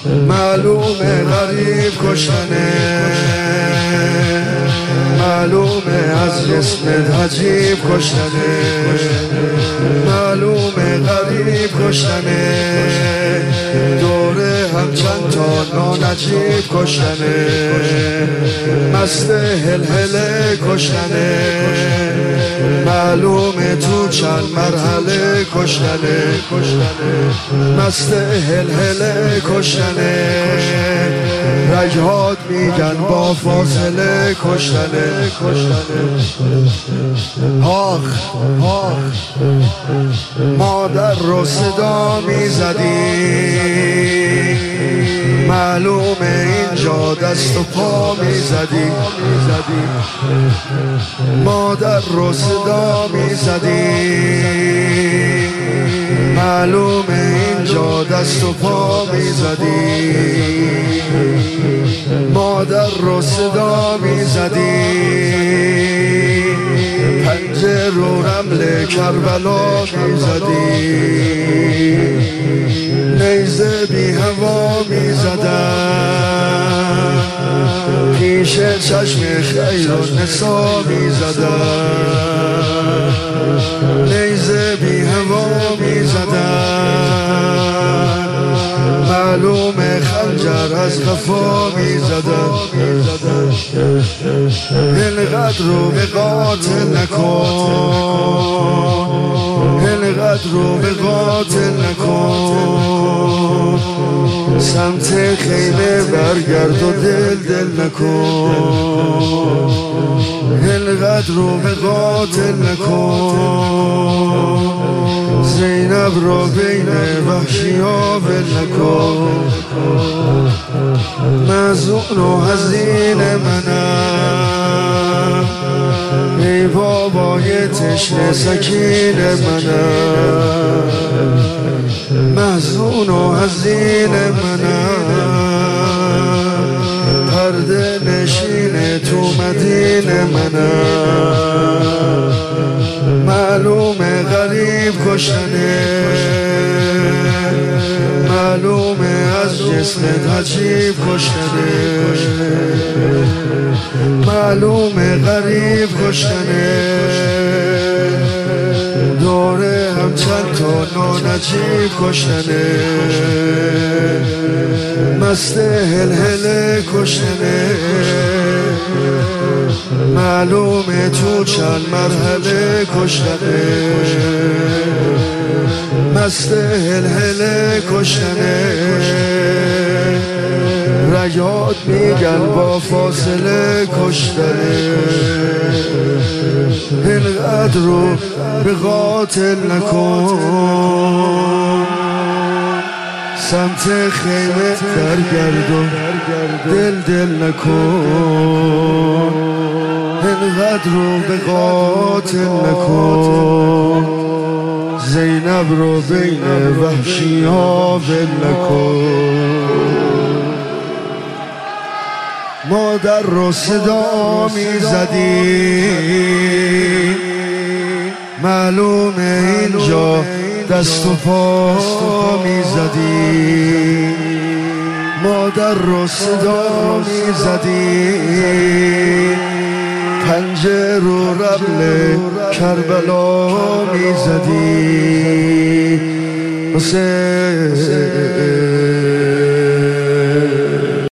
معلومه غریب کشتنه، معلومه از جسمت عجیب کشتنه، معلومه غریب کشتنه، دوره هم چند تا نانجیب کشتنه، مست هلهله کشتنه، معلومه تو چند مرحله کشتنه، مست هلهله کشتنه، رگهات میگن با فاصله کشتنه. آخ مادر رو صدا میزدی، معلومه اینجا دست و پا میزدی، مادر رو صدا میزدی، معلومه اینجا دست و پا میزدی، مادر رو صدا میزدی، پنجه رو رمل کربلا میزدی، نیزه بی هوا میزدن، پیش چشم خیر و نسا میزدن، نیزه بی هوا میزدن، معلومه خنجر از قفا میزدن، اینقدر رو به قاتل نکن، اینقدر رو به قاتل نکن، سمت خیمه برگرد و دل نکن، اینقدر رو به قاتل نکن، زینب رو بین وحشی ها ول نکن، مظلوم و حزین منم، ای بابای تشنه سکین منم، مظلوم و حزین منم، پرده نشین تو مدینه منم، معلومه غریب کشتنه، معلومه از جسمت عجیب کشتنه، معلومه غریب کشتنه، دوره هم چند تا نانجیب کشتنه، مست هلهله کشتنه، معلومه تو چند مرحله کشتنه، مست هلهله کشتنه، رگات میگن با فاصله کشتنه، اینقدر رو به قاتل نکن، سمت خیمه درگرد و دل نکن، اینقدر رو به قاتل نکن، زینب رو بین وحشی ها ول نکن، مادر رو صدا میزدی، معلومه اینجا دست و پا میزدی، مادر رو صدا میزدی، پنجه رو رمل کربلا میزدی، حسین